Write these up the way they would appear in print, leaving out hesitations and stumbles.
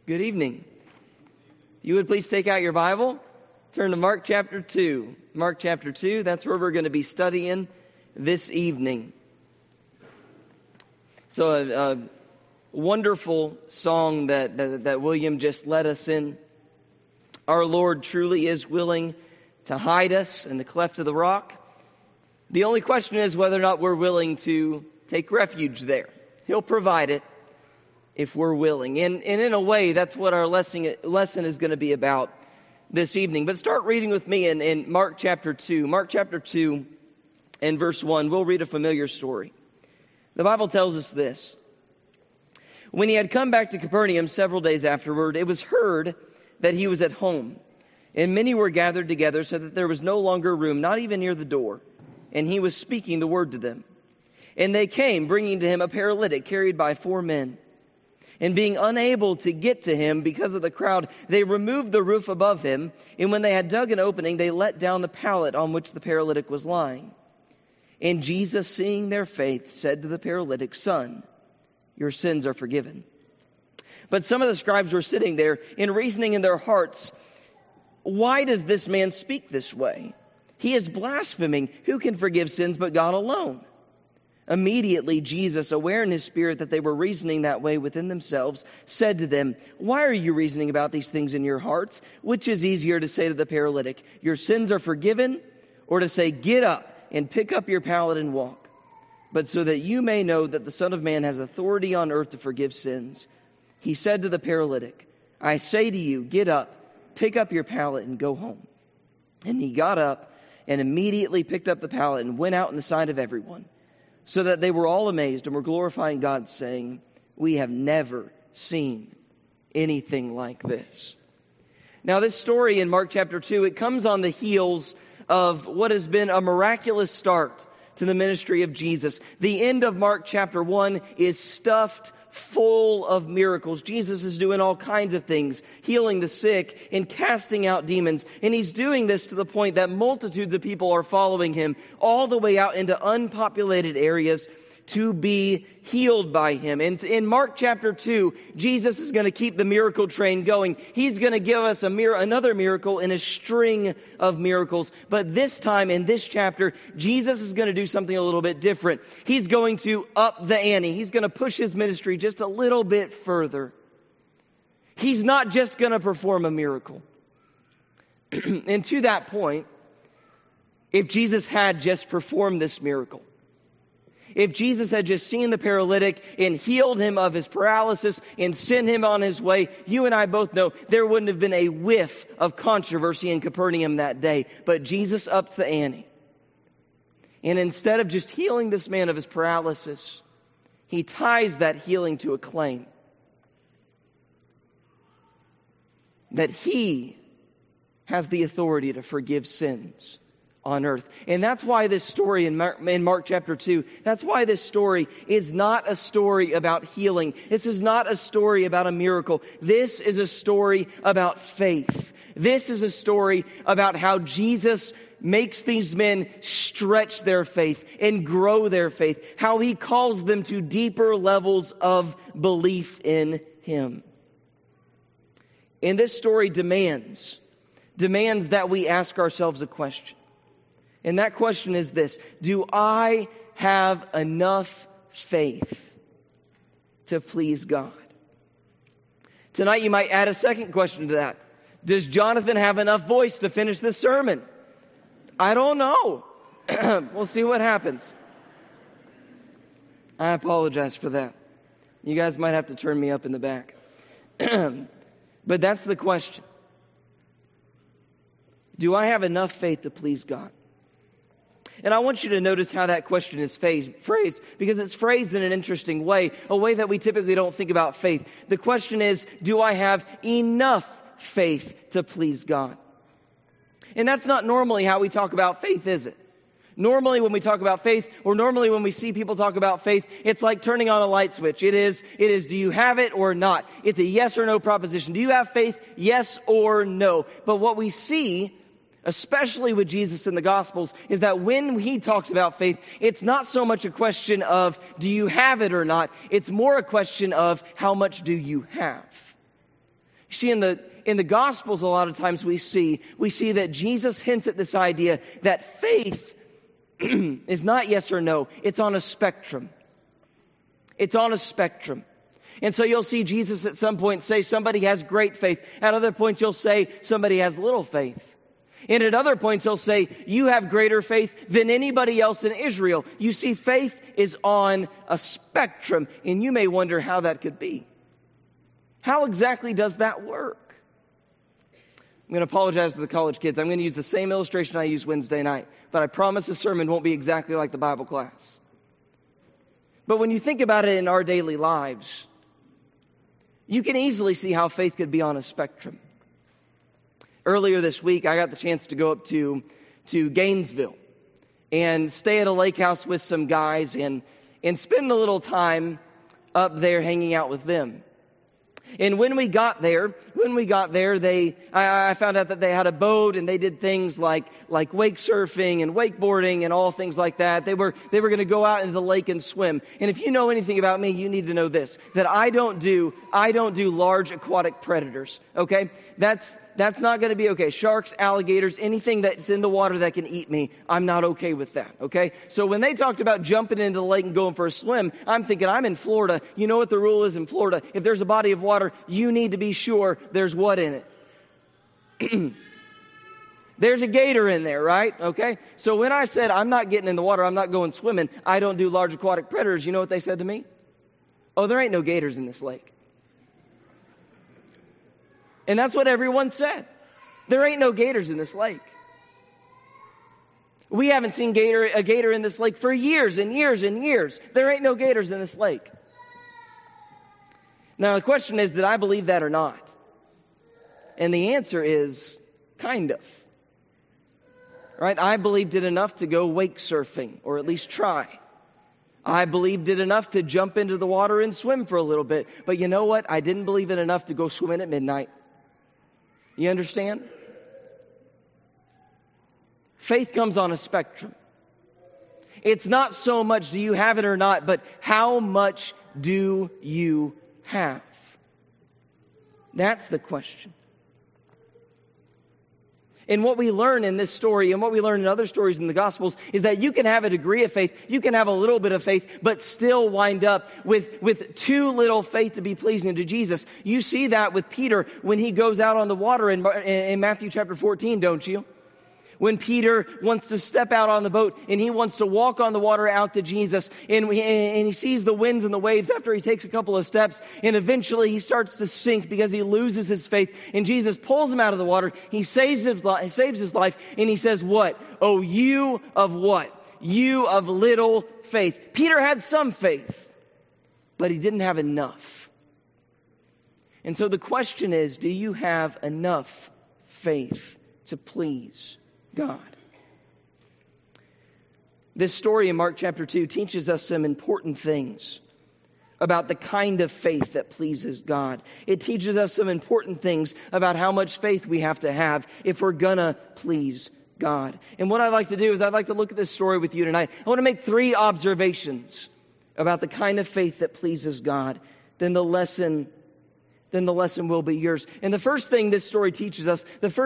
Good evening. If you would please take out your Bible, turn to Mark chapter 2. Mark chapter 2, that's where we're going to be studying this evening. So a wonderful song that William just led us in. Our Lord truly is willing to hide us in the cleft of the rock. The only question is whether or not we're willing to take refuge there. He'll provide it if we're willing. And in a way, that's what our lesson is going to be about this evening. But start reading with me in Mark chapter 2. Mark chapter 2 and verse 1. We'll read a familiar story. The Bible tells us this. When he had come back to Capernaum several days afterward, it was heard that he was at home. And many were gathered together so that there was no longer room, not even near the door. And he was speaking the word to them. And they came, bringing to him a paralytic carried by 4 men. And being unable to get to him because of the crowd, they removed the roof above him. And when they had dug an opening, they let down the pallet on which the paralytic was lying. And Jesus, seeing their faith, said to the paralytic, "Son, your sins are forgiven." But some of the scribes were sitting there and reasoning in their hearts, "Why does this man speak this way? He is blaspheming. Who can forgive sins but God alone?" Immediately Jesus, aware in his spirit that they were reasoning that way within themselves, said to them, "Why are you reasoning about these things in your hearts? Which is easier to say to the paralytic, 'Your sins are forgiven,' or to say, 'Get up and pick up your pallet and walk'? But so that you may know that the Son of Man has authority on earth to forgive sins." He said to the paralytic, "I say to you, get up, pick up your pallet and go home." And he got up and immediately picked up the pallet and went out in the sight of everyone. So that they were all amazed and were glorifying God, saying, "We have never seen anything like this." Now this story in Mark chapter 2, it comes on the heels of what has been a miraculous start to the ministry of Jesus. The end of Mark chapter 1 is stuffed full of miracles. Jesus is doing all kinds of things, healing the sick and casting out demons. And he's doing this to the point that multitudes of people are following him all the way out into unpopulated areas to be healed by him. And in Mark chapter 2, Jesus is going to keep the miracle train going. He's going to give us another miracle in a string of miracles. But this time in this chapter, Jesus is going to do something a little bit different. He's going to up the ante. He's going to push his ministry just a little bit further. He's not just going to perform a miracle. And to that point, if Jesus had just performed this miracle, if Jesus had just seen the paralytic and healed him of his paralysis and sent him on his way, you and I both know there wouldn't have been a whiff of controversy in Capernaum that day. But Jesus upped the ante. And instead of just healing this man of his paralysis, he ties that healing to a claim that he has the authority to forgive sins on earth. And that's why this story in Mark chapter 2, that's why this story is not a story about healing. This is not a story about a miracle. This is a story about faith. This is a story about how Jesus makes these men stretch their faith and grow their faith. How he calls them to deeper levels of belief in him. And this story demands that we ask ourselves a question. And that question is this: do I have enough faith to please God? Tonight you might add a second question to that. Does Jonathan have enough voice to finish this sermon? I don't know. We'll see what happens. I apologize for that. You guys might have to turn me up in the back. But that's the question. Do I have enough faith to please God? And I want you to notice how that question is phrased, because it's phrased in an interesting way, a way that we typically don't think about faith. The question is, do I have enough faith to please God? And that's not normally how we talk about faith, is it? Normally when we talk about faith, or normally when we see people talk about faith, it's like turning on a light switch. It is, do you have it or not? It's a yes or no proposition. Do you have faith? Yes or no. But what we see, especially with Jesus in the Gospels, is that when he talks about faith, it's not so much a question of do you have it or not. It's more a question of how much do you have. You see, in the Gospels, a lot of times we see that Jesus hints at this idea that faith is not yes or no. It's on a spectrum. It's on a spectrum. And so you'll see Jesus at some point say somebody has great faith. At other points, you'll say somebody has little faith. And at other points, he'll say, you have greater faith than anybody else in Israel. You see, faith is on a spectrum, and you may wonder how that could be. How exactly does that work? I'm going to apologize to the college kids. I'm going to use the same illustration I used Wednesday night, but I promise the sermon won't be exactly like the Bible class. But when you think about it in our daily lives, you can easily see how faith could be on a spectrum. Earlier this week, I got the chance to go up to Gainesville and stay at a lake house with some guys and spend a little time up there hanging out with them. And when we got there, I found out that they had a boat and they did things like wake surfing and wakeboarding and all things like that. They were going to go out into the lake and swim. And if you know anything about me, you need to know this, that I don't do large aquatic predators. Okay? That's not going to be okay. Sharks, alligators, anything that's in the water that can eat me, I'm not okay with that. Okay? So when they talked about jumping into the lake and going for a swim, I'm thinking, I'm in Florida. You know what the rule is in Florida? If there's a body of water, you need to be sure there's what in it? There's a gator in there, right? Okay? So when I said, I'm not getting in the water, I'm not going swimming, I don't do large aquatic predators, you know what they said to me? Oh, there ain't no gators in this lake. And that's what everyone said. There ain't no gators in this lake. We haven't seen a gator in this lake for years and years and years. There ain't no gators in this lake. Now the question is, did I believe that or not? And the answer is, kind of. Right? I believed it enough to go wake surfing, or at least try. I believed it enough to jump into the water and swim for a little bit. But you know what? I didn't believe it enough to go swimming at midnight. You understand? Faith comes on a spectrum. It's not so much do you have it or not, but how much do you have? That's the question. And what we learn in this story and what we learn in other stories in the Gospels is that you can have a degree of faith, you can have a little bit of faith, but still wind up with too little faith to be pleasing to Jesus. You see that with Peter when he goes out on the water in Matthew chapter 14, don't you? When Peter wants to step out on the boat and he wants to walk on the water out to Jesus and he sees the winds and the waves after he takes a couple of steps and eventually he starts to sink because he loses his faith and Jesus pulls him out of the water. He saves his life and he says, what? Oh, you of what? You of little faith. Peter had some faith, but he didn't have enough. And so the question is, do you have enough faith to please God? This story in Mark chapter 2 teaches us some important things about the kind of faith that pleases God. It teaches us some important things about how much faith we have to have if we're gonna please God. And what I'd like to do is I'd like to look at this story with you tonight. I want to make 3 observations about the kind of faith that pleases God. Then the lesson will be yours. And the first thing this story teaches us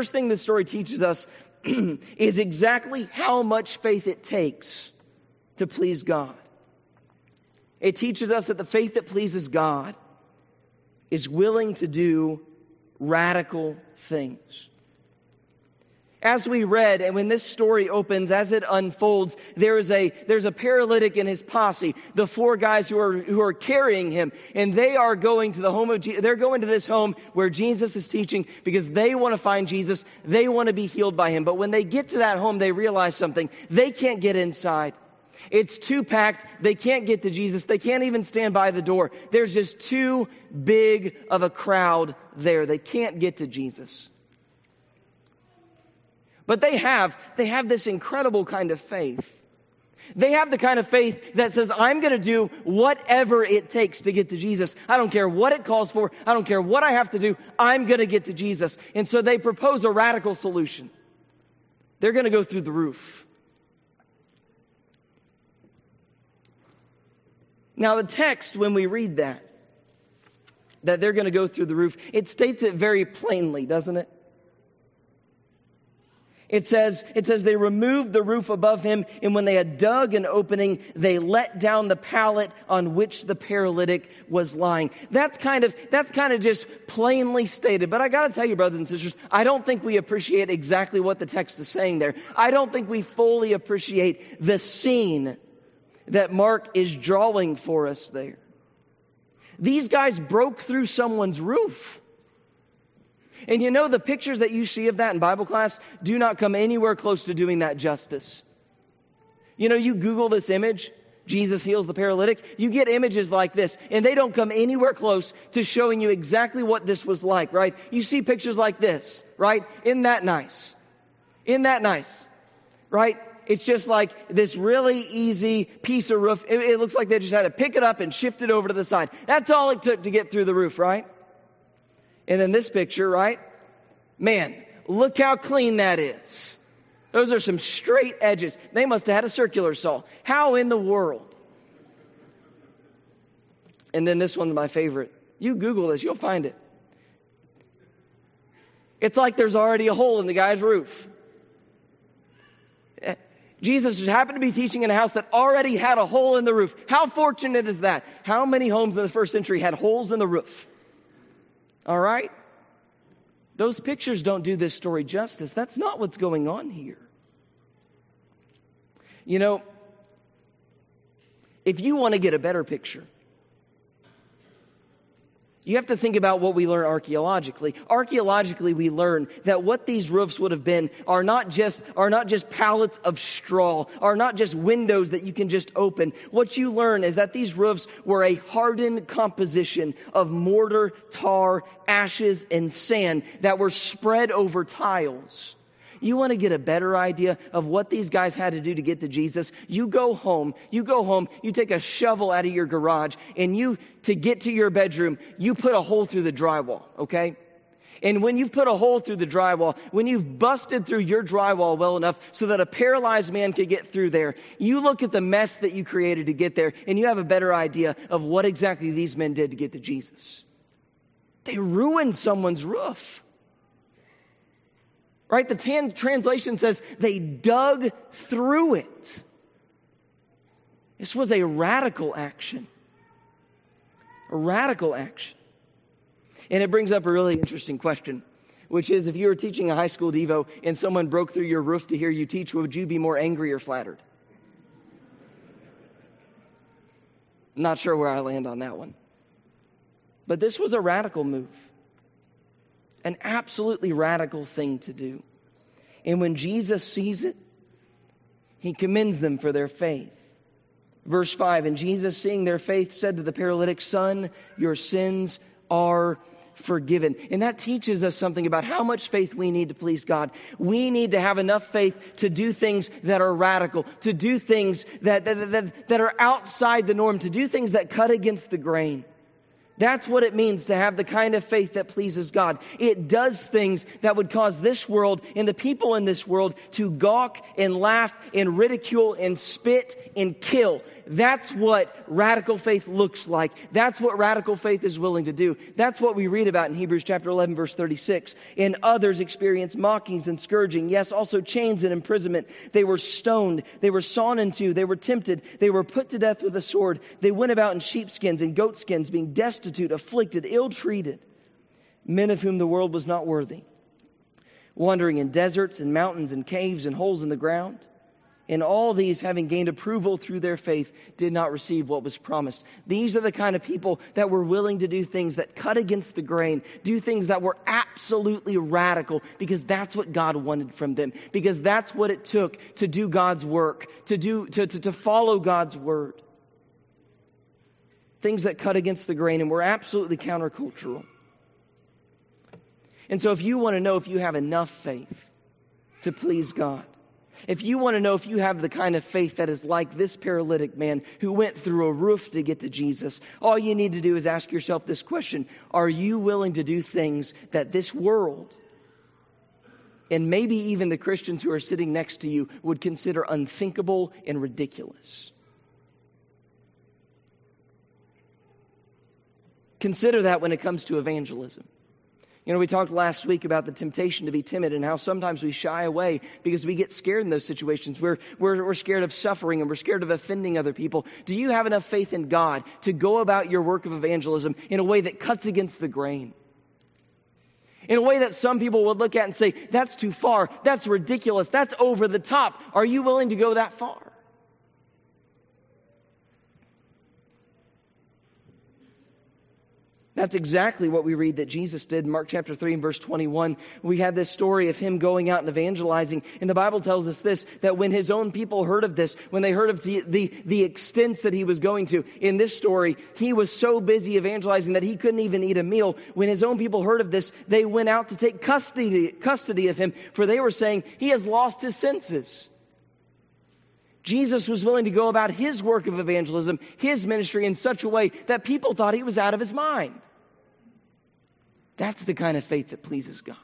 is exactly how much faith it takes to please God. It teaches us that the faith that pleases God is willing to do radical things. As we read, and when this story opens, as it unfolds, there's a paralytic and his posse, the 4 guys who are carrying him, and they are going to the home of Jesus. They're going to this home where Jesus is teaching because they want to find Jesus. They want to be healed by him. But when they get to that home, they realize something. They can't get inside. It's too packed. They can't get to Jesus. They can't even stand by the door. There's just too big of a crowd there. They can't get to Jesus. But they have this incredible kind of faith. They have the kind of faith that says, I'm going to do whatever it takes to get to Jesus. I don't care what it calls for. I don't care what I have to do. I'm going to get to Jesus. And so they propose a radical solution. They're going to go through the roof. Now the text, when we read that, that they're going to go through the roof, it states it very plainly, doesn't it? It says they removed the roof above him, and when they had dug an opening, they let down the pallet on which the paralytic was lying. That's kind of just plainly stated. But I got to tell you, brothers and sisters, I don't think we appreciate exactly what the text is saying there. I don't think we fully appreciate the scene that Mark is drawing for us there. These guys broke through someone's roof. And you know, the pictures that you see of that in Bible class do not come anywhere close to doing that justice. You know, you Google this image, Jesus heals the paralytic, you get images like this, and they don't come anywhere close to showing you exactly what this was like, right? You see pictures like this, right? Isn't that nice? Isn't that nice? Right? It's just like this really easy piece of roof. It looks like they just had to pick it up and shift it over to the side. That's all it took to get through the roof, right? And then this picture, right? Man, look how clean that is. Those are some straight edges. They must have had a circular saw. How in the world? And then this one's my favorite. You Google this, you'll find it. It's like there's already a hole in the guy's roof. Jesus just happened to be teaching in a house that already had a hole in the roof. How fortunate is that? How many homes in the first century had holes in the roof? All right? Those pictures don't do this story justice. That's not what's going on here. You know, if you want to get a better picture, you have to think about what we learn archaeologically. Archaeologically, we learn that what these roofs would have been are not just pallets of straw, are not just windows that you can just open. What you learn is that these roofs were a hardened composition of mortar, tar, ashes, and sand that were spread over tiles. You want to get a better idea of what these guys had to do to get to Jesus? You go home, you take a shovel out of your garage, and to get to your bedroom, you put a hole through the drywall, okay? And when you've put a hole through the drywall, when you've busted through your drywall well enough so that a paralyzed man could get through there, you look at the mess that you created to get there, and you have a better idea of what exactly these men did to get to Jesus. They ruined someone's roof. Right? The translation says they dug through it. This was a radical action. A radical action. And it brings up a really interesting question, which is, if you were teaching a high school Devo and someone broke through your roof to hear you teach, would you be more angry or flattered? I'm not sure where I land on that one. But this was a radical move. An absolutely radical thing to do. And when Jesus sees it, he commends them for their faith. Verse 5, and Jesus, seeing their faith, said to the paralytic, "Son, your sins are forgiven." And that teaches us something about how much faith we need to please God. We need to have enough faith to do things that are radical, to do things that are outside the norm, to do things that cut against the grain. That's what it means to have the kind of faith that pleases God. It does things that would cause this world and the people in this world to gawk and laugh and ridicule and spit and kill. That's what radical faith looks like. That's what radical faith is willing to do. That's what we read about in Hebrews chapter 11, verse 36. And others experienced mockings and scourging, yes, also chains and imprisonment. They were stoned. They were sawn in two. They were tempted. They were put to death with a sword. They went about in sheepskins and goatskins, being destitute, afflicted, ill-treated, men of whom the world was not worthy, wandering in deserts and mountains and caves and holes in the ground. And all these, having gained approval through their faith, did not receive what was promised. These are the kind of people that were willing to do things that cut against the grain, do things that were absolutely radical, because that's what God wanted from them, because that's what it took to do God's work, to follow God's word. Things that cut against the grain and were absolutely countercultural. And so if you want to know if you have enough faith to please God, if you want to know if you have the kind of faith that is like this paralytic man who went through a roof to get to Jesus, all you need to do is ask yourself this question: are you willing to do things that this world, and maybe even the Christians who are sitting next to you, would consider unthinkable and ridiculous? Consider that when it comes to evangelism. You know, we talked last week about the temptation to be timid and how sometimes we shy away because we get scared in those situations. We're scared of suffering and we're scared of offending other people. Do you have enough faith in God to go about your work of evangelism in a way that cuts against the grain? In a way that some people would look at and say, that's too far, that's ridiculous, that's over the top. Are you willing to go that far? That's exactly what we read that Jesus did in Mark chapter 3 and verse 21. We had this story of him going out and evangelizing. And the Bible tells us this, that when his own people heard of this, when they heard of the extents that he was going to, in this story, he was so busy evangelizing that he couldn't even eat a meal. When his own people heard of this, they went out to take custody of him, for they were saying, he has lost his senses. Jesus was willing to go about his work of evangelism, his ministry in such a way that people thought he was out of his mind. That's the kind of faith that pleases God.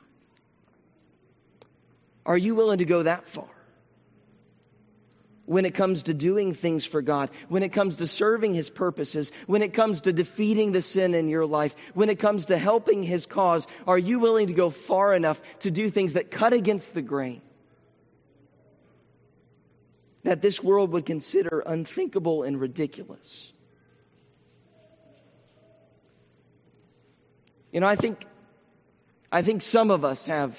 Are you willing to go that far? When it comes to doing things for God, when it comes to serving his purposes, when it comes to defeating the sin in your life, when it comes to helping his cause, are you willing to go far enough to do things that cut against the grain? That this world would consider unthinkable and ridiculous. You know, I think some of us have,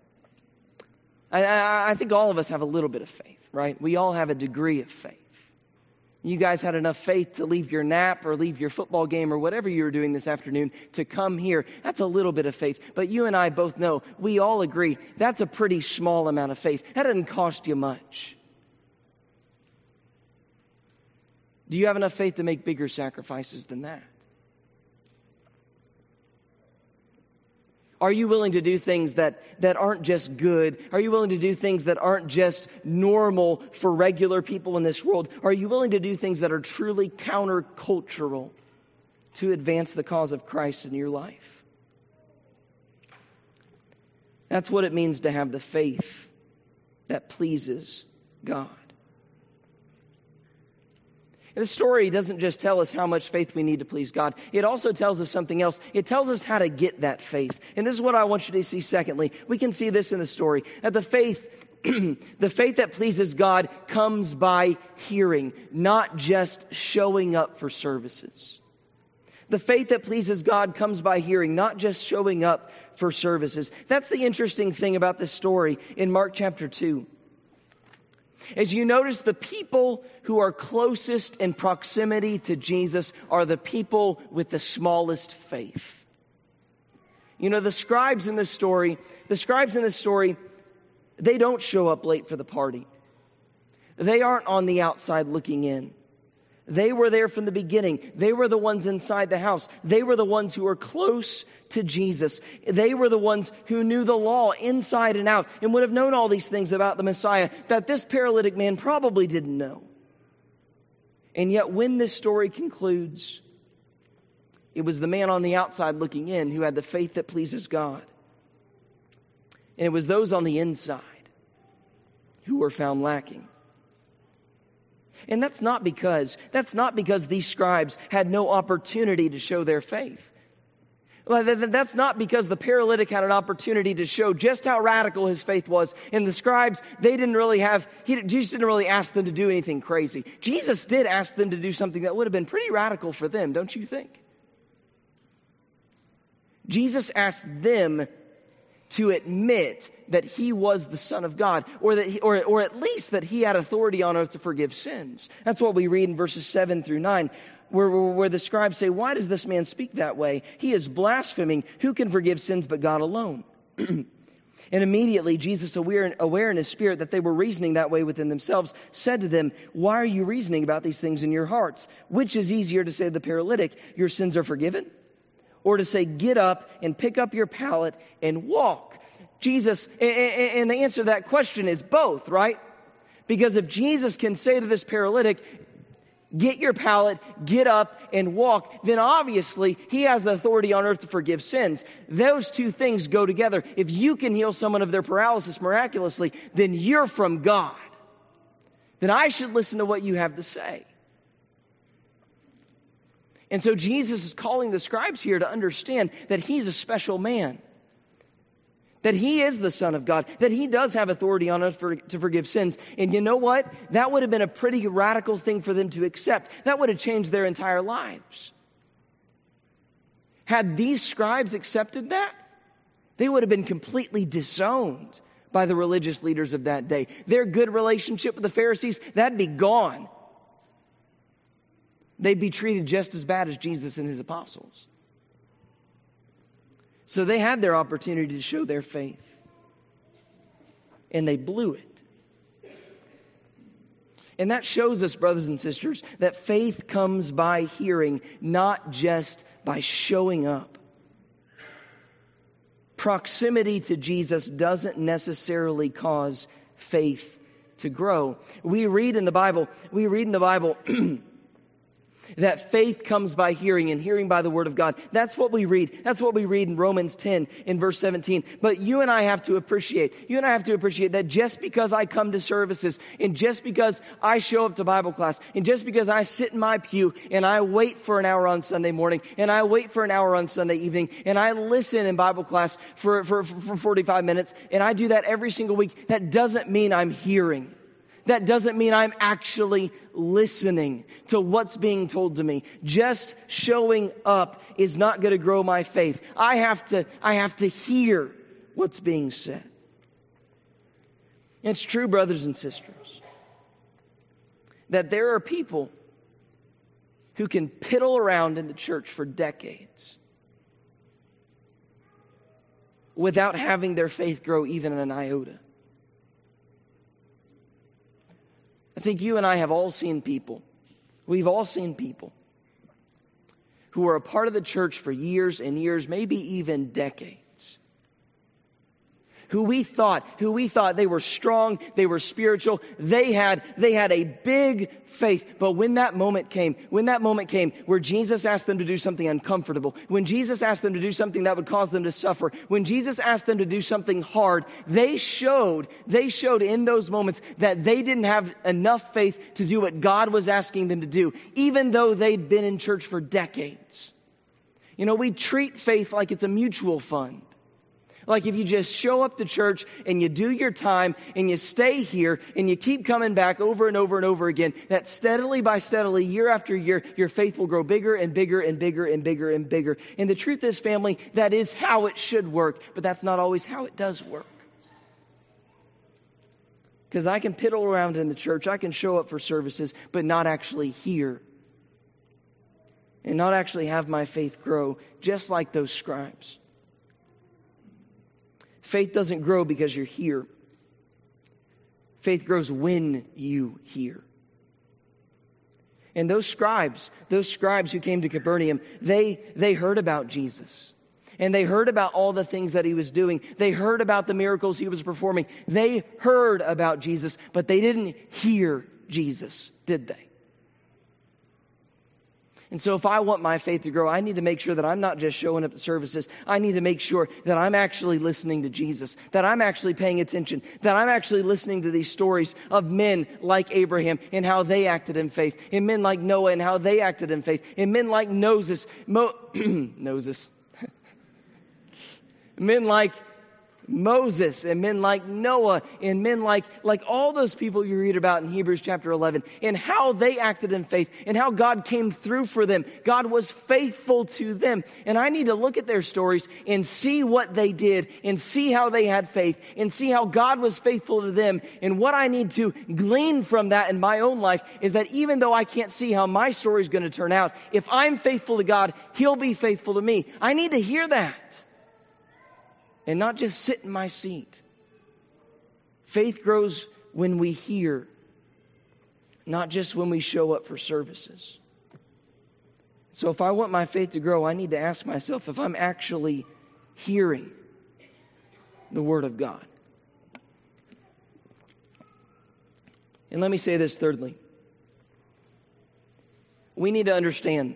I think all of us have a little bit of faith, right? We all have a degree of faith. You guys had enough faith to leave your nap or leave your football game or whatever you were doing this afternoon to come here. That's a little bit of faith. But you and I both know, we all agree, that's a pretty small amount of faith. That doesn't cost you much. Do you have enough faith to make bigger sacrifices than that? Are you willing to do things that aren't just good? Are you willing to do things that aren't just normal for regular people in this world? Are you willing to do things that are truly countercultural to advance the cause of Christ in your life? That's what it means to have the faith that pleases God. And the story doesn't just tell us how much faith we need to please God. It also tells us something else. It tells us how to get that faith. And this is what I want you to see secondly. We can see this in the story. That the faith that pleases God comes by hearing, not just showing up for services. The faith that pleases God comes by hearing, not just showing up for services. That's the interesting thing about this story in Mark chapter 2. As you notice, the people who are closest in proximity to Jesus are the people with the smallest faith. You know, the scribes in this story, they don't show up late for the party. They aren't on the outside looking in. They were there from the beginning. They were the ones inside the house. They were the ones who were close to Jesus. They were the ones who knew the law inside and out and would have known all these things about the Messiah that this paralytic man probably didn't know. And yet when this story concludes, it was the man on the outside looking in who had the faith that pleases God. And it was those on the inside who were found lacking. And that's not because these scribes had no opportunity to show their faith. That's not because the paralytic had an opportunity to show just how radical his faith was. And the scribes, Jesus didn't really ask them to do anything crazy. Jesus did ask them to do something that would have been pretty radical for them, don't you think? Jesus asked them to admit that he was the Son of God, or at least that he had authority on earth to forgive sins. That's what we read in verses 7 through 9, where the scribes say, "Why does this man speak that way? He is blaspheming. Who can forgive sins but God alone?" And immediately Jesus, aware in his spirit that they were reasoning that way within themselves, said to them, "Why are you reasoning about these things in your hearts? Which is easier to say to the paralytic, 'Your sins are forgiven'? Or to say, 'Get up and pick up your pallet and walk'?" Jesus, and the answer to that question is both, right? Because if Jesus can say to this paralytic, "Get your pallet, get up and walk," then obviously he has the authority on earth to forgive sins. Those two things go together. If you can heal someone of their paralysis miraculously, then you're from God. Then I should listen to what you have to say. And so Jesus is calling the scribes here to understand that he's a special man, that he is the Son of God, that he does have authority on earth to forgive sins. And you know what? That would have been a pretty radical thing for them to accept. That would have changed their entire lives. Had these scribes accepted that, they would have been completely disowned by the religious leaders of that day. Their good relationship with the Pharisees, that'd be gone. They'd be treated just as bad as Jesus and his apostles. So they had their opportunity to show their faith. And they blew it. And that shows us, brothers and sisters, that faith comes by hearing, not just by showing up. Proximity to Jesus doesn't necessarily cause faith to grow. We read in the Bible that faith comes by hearing, and hearing by the word of God. That's what we read. That's what we read in Romans 10 in verse 17. But you and I have to appreciate that just because I come to services, and just because I show up to Bible class, and just because I sit in my pew and I wait for an hour on Sunday morning, and I wait for an hour on Sunday evening, and I listen in Bible class for 45 minutes, and I do that every single week, that doesn't mean I'm hearing. That doesn't mean I'm actually listening to what's being told to me. Just showing up is not going to grow my faith. I have to hear what's being said. It's true, brothers and sisters, that there are people who can piddle around in the church for decades without having their faith grow even an iota. I think you and I have all seen people. We've all seen people who were a part of the church for years and years, maybe even decades. Who we thought they were strong, they were spiritual, they had a big faith. But when that moment came where Jesus asked them to do something uncomfortable, when Jesus asked them to do something that would cause them to suffer, when Jesus asked them to do something hard, they showed in those moments that they didn't have enough faith to do what God was asking them to do, even though they'd been in church for decades. You know, we treat faith like it's a mutual fund. Like if you just show up to church and you do your time and you stay here and you keep coming back over and over and over again, that steadily by steadily, year after year, your faith will grow bigger and bigger and bigger and bigger and bigger. And the truth is, family, that is how it should work, but that's not always how it does work. Because I can piddle around in the church, I can show up for services, but not actually hear. And not actually have my faith grow, just like those scribes. Faith doesn't grow because you're here. Faith grows when you hear. And those scribes who came to Capernaum, they heard about Jesus. And they heard about all the things that he was doing. They heard about the miracles he was performing. They heard about Jesus, but they didn't hear Jesus, did they? And so if I want my faith to grow, I need to make sure that I'm not just showing up to services. I need to make sure that I'm actually listening to Jesus, that I'm actually paying attention, that I'm actually listening to these stories of men like Abraham and how they acted in faith, and men like Noah and how they acted in faith, and men like Moses, men like Moses, and men like Noah, and men like all those people you read about in Hebrews chapter 11, and how they acted in faith, and how God came through for them. God was faithful to them. And I need to look at their stories and see what they did, and see how they had faith, and see how God was faithful to them. And what I need to glean from that in my own life is that even though I can't see how my story is going to turn out, if I'm faithful to God, He'll be faithful to me. I need to hear that. And not just sit in my seat. Faith grows when we hear, not just when we show up for services. So if I want my faith to grow, I need to ask myself if I'm actually hearing the Word of God. And let me say this thirdly. We need to understand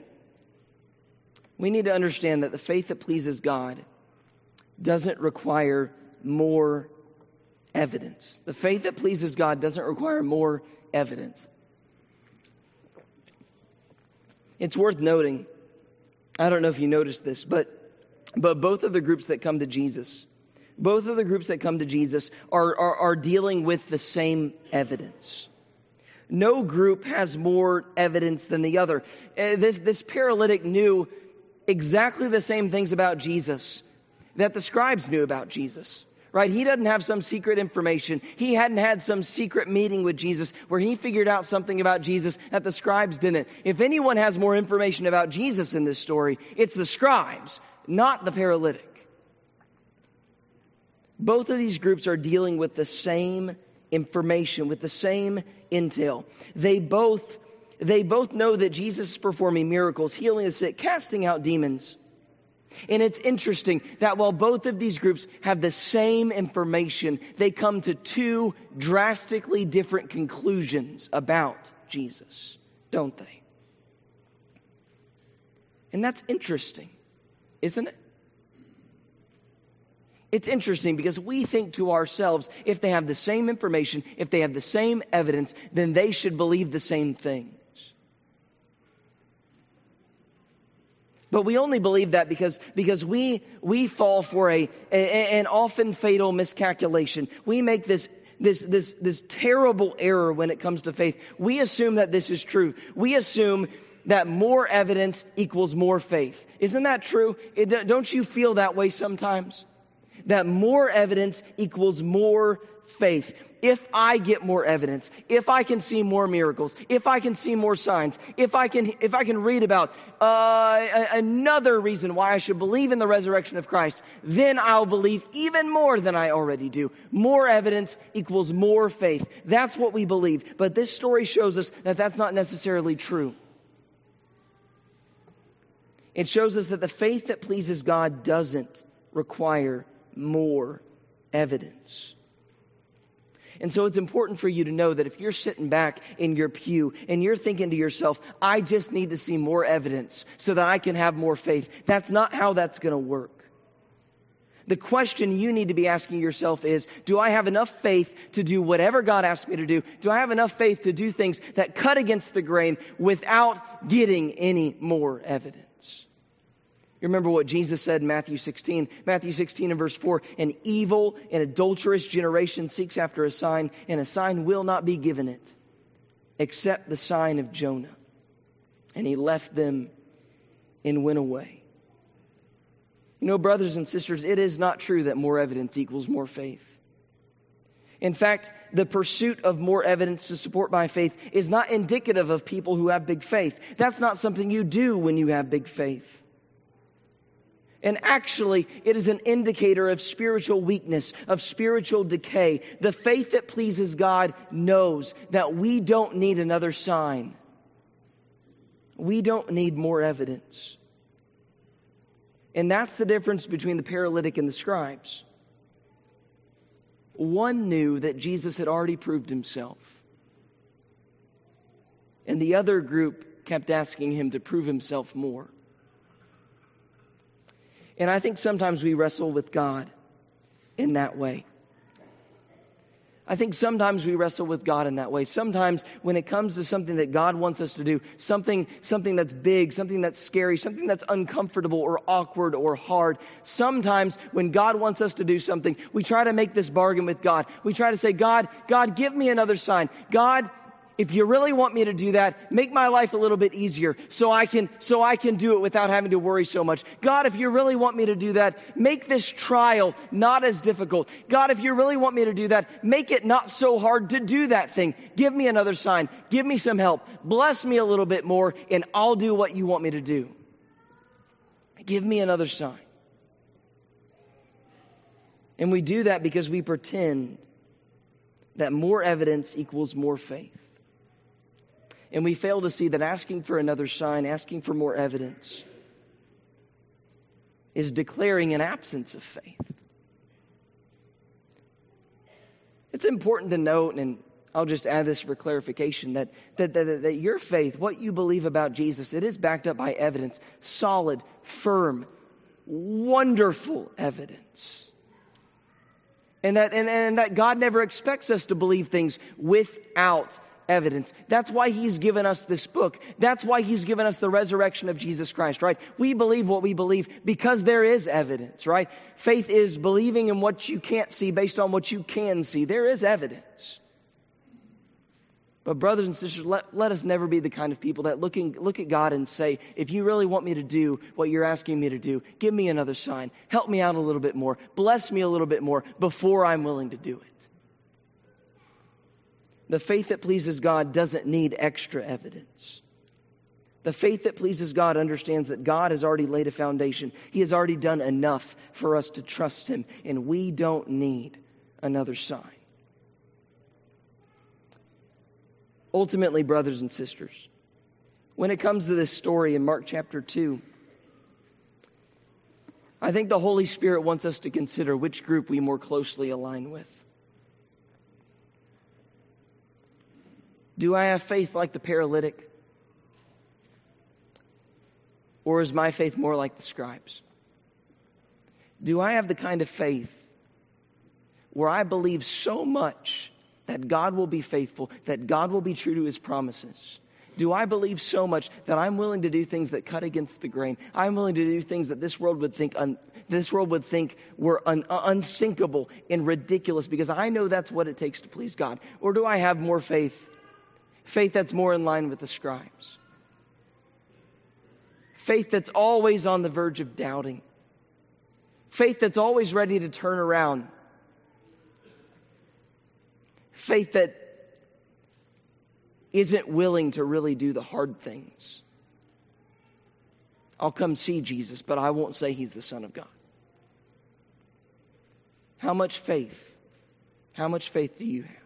that the faith that pleases God doesn't require more evidence. The faith that pleases God doesn't require more evidence. It's worth noting I don't know if you noticed this, but both of the groups that come to Jesus, are dealing with the same evidence. No group has more evidence than the other. This paralytic knew exactly the same things about Jesus that the scribes knew about Jesus. Right? He doesn't have some secret information. He hadn't had some secret meeting with Jesus where he figured out something about Jesus that the scribes didn't. If anyone has more information about Jesus in this story, it's the scribes, not the paralytic. Both of these groups are dealing with the same information, with the same intel. They both know that Jesus is performing miracles, healing the sick, casting out demons. And it's interesting that while both of these groups have the same information, they come to two drastically different conclusions about Jesus, don't they? And that's interesting, isn't it? It's interesting because we think to ourselves, if they have the same information, if they have the same evidence, then they should believe the same things. But we only believe that because we fall for an often fatal miscalculation. We make this terrible error when it comes to faith. We assume that this is true. We assume that more evidence equals more faith. Isn't that true? Don't you feel that way sometimes? That more evidence equals more faith. If I get more evidence, if I can see more miracles, if I can see more signs, if I can read about another reason why I should believe in the resurrection of Christ, then I'll believe even more than I already do. More evidence equals more faith. That's what we believe. But this story shows us that that's not necessarily true. It shows us that the faith that pleases God doesn't require more evidence. And so it's important for you to know that if you're sitting back in your pew and you're thinking to yourself, I just need to see more evidence so that I can have more faith, that's not how that's going to work. The question you need to be asking yourself is, do I have enough faith to do whatever God asks me to do? Do I have enough faith to do things that cut against the grain without getting any more evidence? You remember what Jesus said in Matthew 16. Matthew 16 and verse 4, an evil and adulterous generation seeks after a sign, and a sign will not be given it, except the sign of Jonah. And he left them and went away. You know, brothers and sisters, it is not true that more evidence equals more faith. In fact, the pursuit of more evidence to support my faith is not indicative of people who have big faith. That's not something you do when you have big faith. And actually, it is an indicator of spiritual weakness, of spiritual decay. The faith that pleases God knows that we don't need another sign. We don't need more evidence. And that's the difference between the paralytic and the scribes. One knew that Jesus had already proved himself. And the other group kept asking him to prove himself more. And I think sometimes we wrestle with God in that way. Sometimes when it comes to something that God wants us to do, something that's big, something that's scary, something that's uncomfortable or awkward or hard, sometimes when God wants us to do something, we try to make this bargain with God. We try to say, God, give me another sign. God, if you really want me to do that, make my life a little bit easier so I can do it without having to worry so much. God, if you really want me to do that, make this trial not as difficult. God, if you really want me to do that, make it not so hard to do that thing. Give me another sign. Give me some help. Bless me a little bit more, and I'll do what you want me to do. Give me another sign. And we do that because we pretend that more evidence equals more faith. And we fail to see that asking for another sign, asking for more evidence, is declaring an absence of faith. It's important to note, and I'll just add this for clarification, that your faith, what you believe about Jesus, it is backed up by evidence, solid, firm, wonderful evidence. And that God never expects us to believe things without evidence. That's why He's given us this book. That's why He's given us the resurrection of Jesus Christ, right? We believe what we believe because there is evidence, right? Faith is believing in what you can't see based on what you can see. There is evidence. But brothers and sisters, let us never be the kind of people that look at God and say, if you really want me to do what you're asking me to do, give me another sign. Help me out a little bit more. Bless me a little bit more before I'm willing to do it. The faith that pleases God doesn't need extra evidence. The faith that pleases God understands that God has already laid a foundation. He has already done enough for us to trust Him, and we don't need another sign. Ultimately, brothers and sisters, when it comes to this story in Mark chapter 2, I think the Holy Spirit wants us to consider which group we more closely align with. Do I have faith like the paralytic? Or is my faith more like the scribes? Do I have the kind of faith where I believe so much that God will be faithful, that God will be true to His promises? Do I believe so much that I'm willing to do things that cut against the grain? I'm willing to do things that this world would think were unthinkable and ridiculous because I know that's what it takes to please God? Or do I have more faith that's more in line with the scribes? Faith that's always on the verge of doubting. Faith that's always ready to turn around. Faith that isn't willing to really do the hard things. I'll come see Jesus, but I won't say He's the Son of God. How much faith do you have?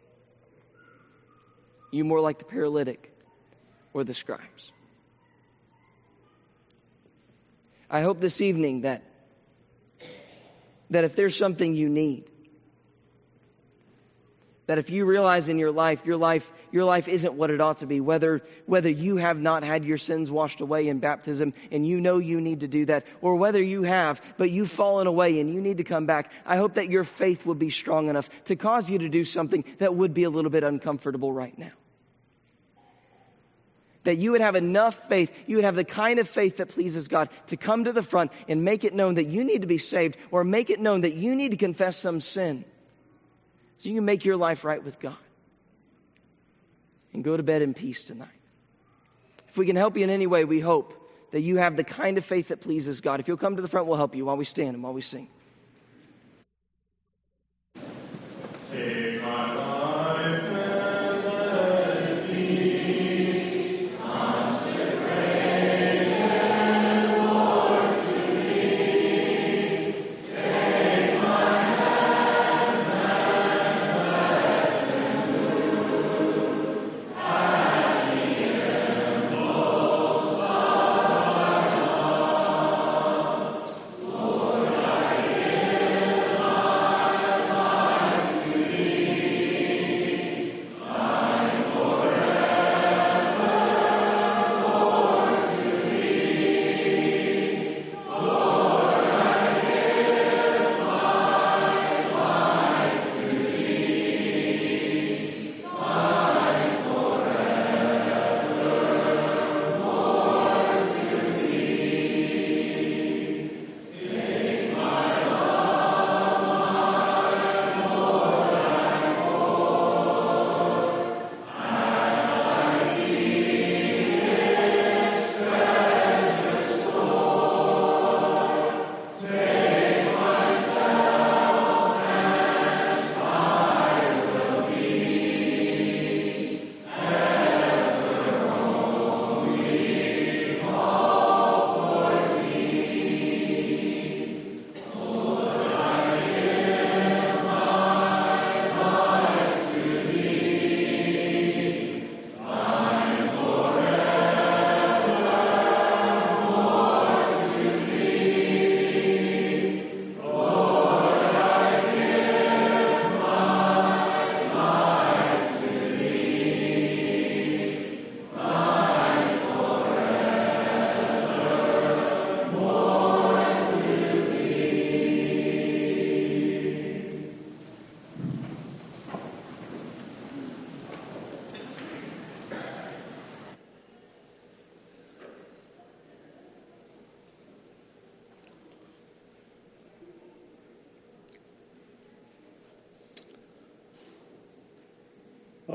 You more like the paralytic or the scribes? I hope this evening that if there's something you need, that if you realize in your life isn't what it ought to be, whether you have not had your sins washed away in baptism and you know you need to do that, or whether you have, but you've fallen away and you need to come back, I hope that your faith would be strong enough to cause you to do something that would be a little bit uncomfortable right now. That you would have enough faith, you would have the kind of faith that pleases God to come to the front and make it known that you need to be saved, or make it known that you need to confess some sin so you can make your life right with God and go to bed in peace tonight. If we can help you in any way, we hope that you have the kind of faith that pleases God. If you'll come to the front, we'll help you while we stand and while we sing. Take my life and let it be consecrated, Lord, to Thee. Take my hands and let them move at the impulse of our love. Lord, I give my life to Thee.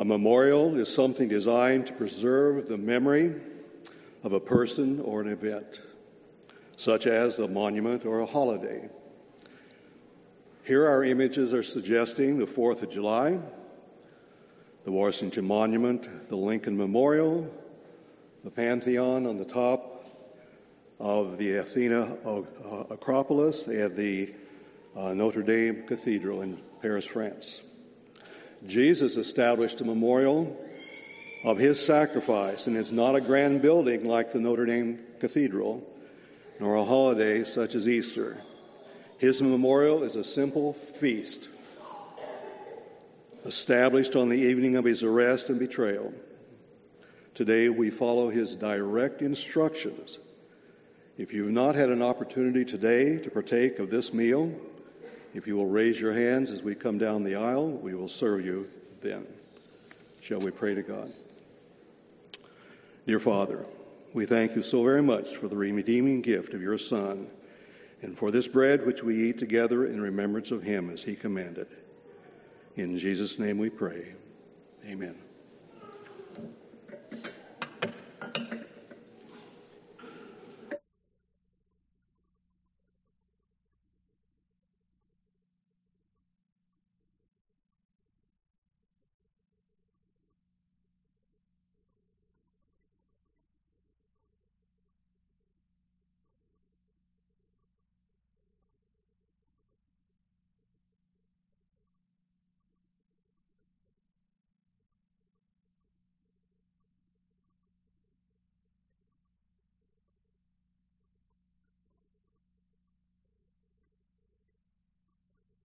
memorial is something designed to preserve the memory of a person or an event, such as a monument or a holiday. Here our images are suggesting the 4th of July, the Washington Monument, the Lincoln Memorial, the Pantheon on the top of the Athena Acropolis, and the Notre Dame Cathedral in Paris, France. Jesus established a memorial of his sacrifice, and it's not a grand building like the Notre Dame Cathedral, nor a holiday such as Easter. His memorial is a simple feast established on the evening of his arrest and betrayal. Today we follow his direct instructions. If you've not had an opportunity today to partake of this meal, if you will raise your hands as we come down the aisle, we will serve you then. Shall we pray to God? Dear Father, we thank you so very much for the redeeming gift of your Son and for this bread which we eat together in remembrance of him as he commanded. In Jesus' name we pray. Amen.